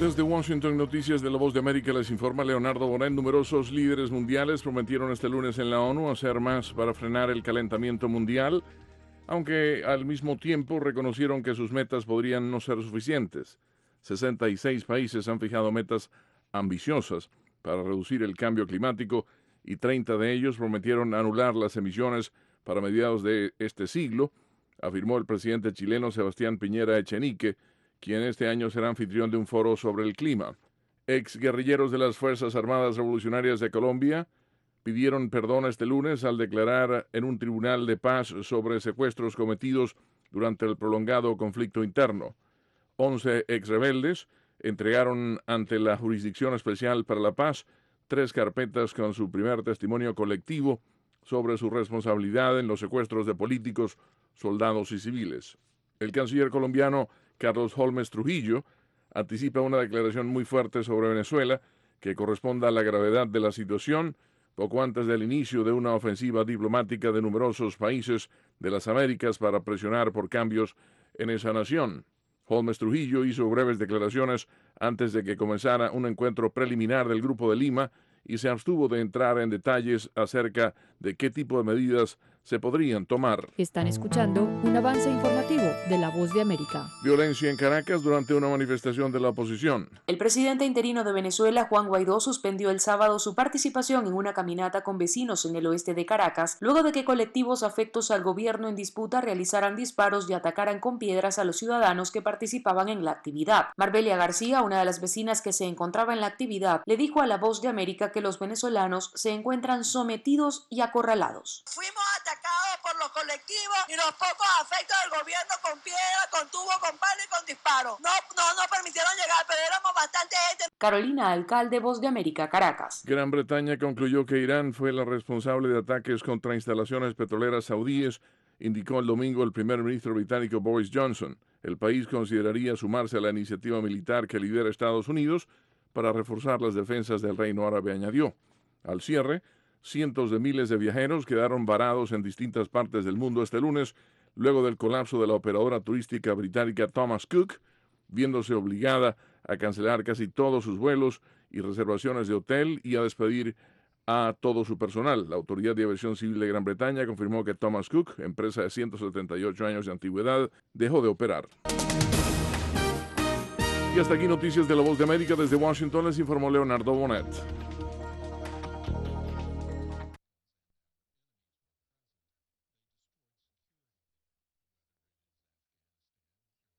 Desde Washington, Noticias de la Voz de América les informa Leonardo Bonet. Numerosos líderes mundiales prometieron este lunes en la ONU hacer más para frenar el calentamiento mundial, aunque al mismo tiempo reconocieron que sus metas podrían no ser suficientes. 66 países han fijado metas ambiciosas para reducir el cambio climático y 30 de ellos prometieron anular las emisiones para mediados de este siglo, afirmó el presidente chileno Sebastián Piñera Echenique, quien este año será anfitrión de un foro sobre el clima. Exguerrilleros de las Fuerzas Armadas Revolucionarias de Colombia pidieron perdón este lunes al declarar en un tribunal de paz sobre secuestros cometidos durante el prolongado conflicto interno. 11 exrebeldes entregaron ante la Jurisdicción Especial para la Paz 3 carpetas con su primer testimonio colectivo sobre su responsabilidad en los secuestros de políticos, soldados y civiles. El canciller colombiano Carlos Holmes Trujillo anticipa una declaración muy fuerte sobre Venezuela que corresponda a la gravedad de la situación poco antes del inicio de una ofensiva diplomática de numerosos países de las Américas para presionar por cambios en esa nación. Holmes Trujillo hizo breves declaraciones antes de que comenzara un encuentro preliminar del Grupo de Lima y se abstuvo de entrar en detalles acerca de qué tipo de medidas se podrían tomar. Están escuchando un avance informativo de La Voz de América. Violencia en Caracas durante una manifestación de la oposición. El presidente interino de Venezuela, Juan Guaidó, suspendió el sábado su participación en una caminata con vecinos en el oeste de Caracas, luego de que colectivos afectos al gobierno en disputa realizaran disparos y atacaran con piedras a los ciudadanos que participaban en la actividad. Marbelia García, una de las vecinas que se encontraba en la actividad, le dijo a La Voz de América que los venezolanos se encuentran sometidos y acorralados. Fuimos atacados por los colectivos y los pocos afectos del gobierno con piedra, con tubo, con palo y con disparo. No permitieron llegar, pero éramos bastante gente. Carolina Alcalde, Voz de América, Caracas. Gran Bretaña concluyó que Irán fue la responsable de ataques contra instalaciones petroleras saudíes, indicó el domingo el primer ministro británico Boris Johnson. El país consideraría sumarse a la iniciativa militar que lidera Estados Unidos para reforzar las defensas del Reino Árabe, añadió. Al cierre, cientos de miles de viajeros quedaron varados en distintas partes del mundo este lunes, luego del colapso de la operadora turística británica Thomas Cook, viéndose obligada a cancelar casi todos sus vuelos y reservaciones de hotel y a despedir a todo su personal. La Autoridad de Aviación Civil de Gran Bretaña confirmó que Thomas Cook, empresa de 178 años de antigüedad, dejó de operar. Y hasta aquí Noticias de la Voz de América. Desde Washington les informó Leonardo Bonet.